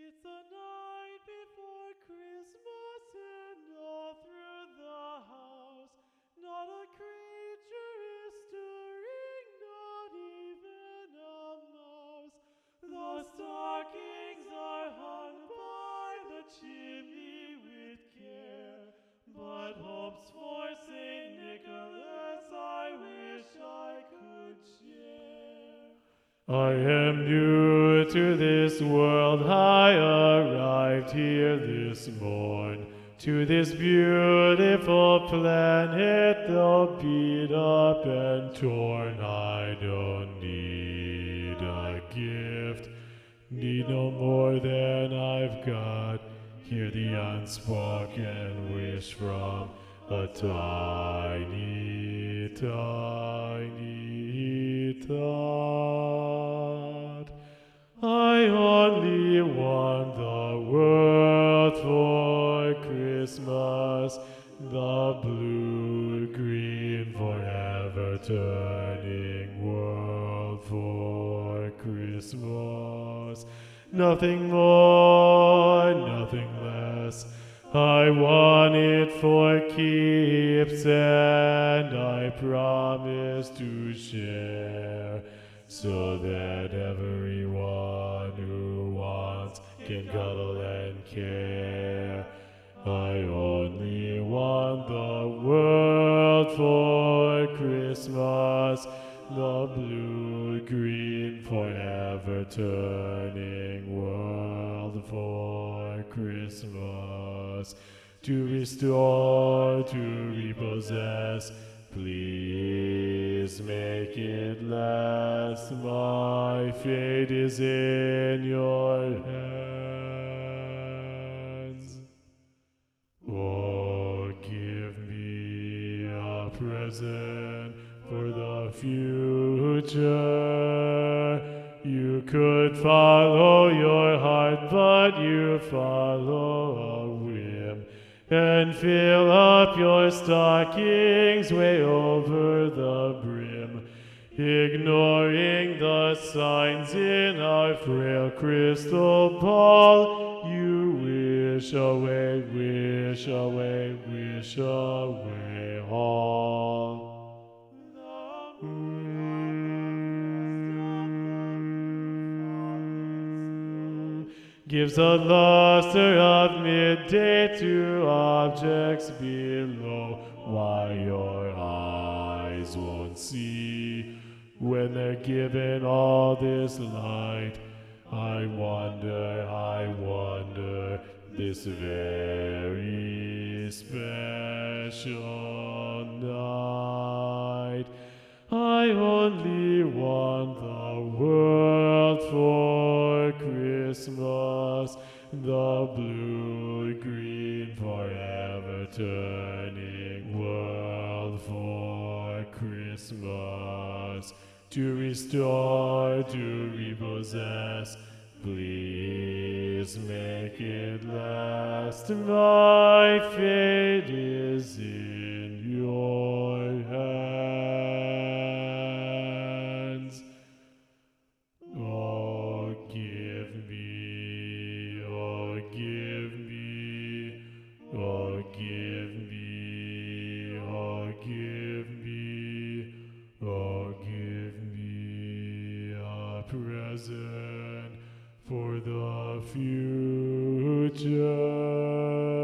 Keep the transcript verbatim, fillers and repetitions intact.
It's the night before Christmas, and all through the house, not a creature is stirring, not even a mouse. The stockings are hung by the chimney with care, but hopes for Saint Nicholas I wish I could share. I am new to this world, I arrived here this morn, to this beautiful planet, though beat up and torn. I don't need a gift, need no more than I've got. Hear the unspoken wish from a tiny, tiny thought. I only want the world for Christmas, the blue-green forever turning world for Christmas. Nothing more, nothing less. I want it for keeps, and I promise to share, so that everyone who wants can cuddle and care. I only want the world for Christmas, the blue-green forever turning world for Christmas. To restore, to repossess, please make it last. My fate is in your hands. Oh, give me a present for the future. You could follow your heart, but you follow a whim, and fill up your stockings way over the brim, ignoring the signs in our frail crystal ball. You wish away, wish away, wish away all. Mm. Gives a luster of midday to objects below. Why your eyes won't see when they're given all this light. I wonder, I wonder, this very special night. I only want the world for Christmas, the blue-green forever turning world for Christmas. To restore, to repossess, please make it last. My fate is in your hands. Oh, give me, oh, give me, oh, give me, oh, give me, oh, give me a present. For the future.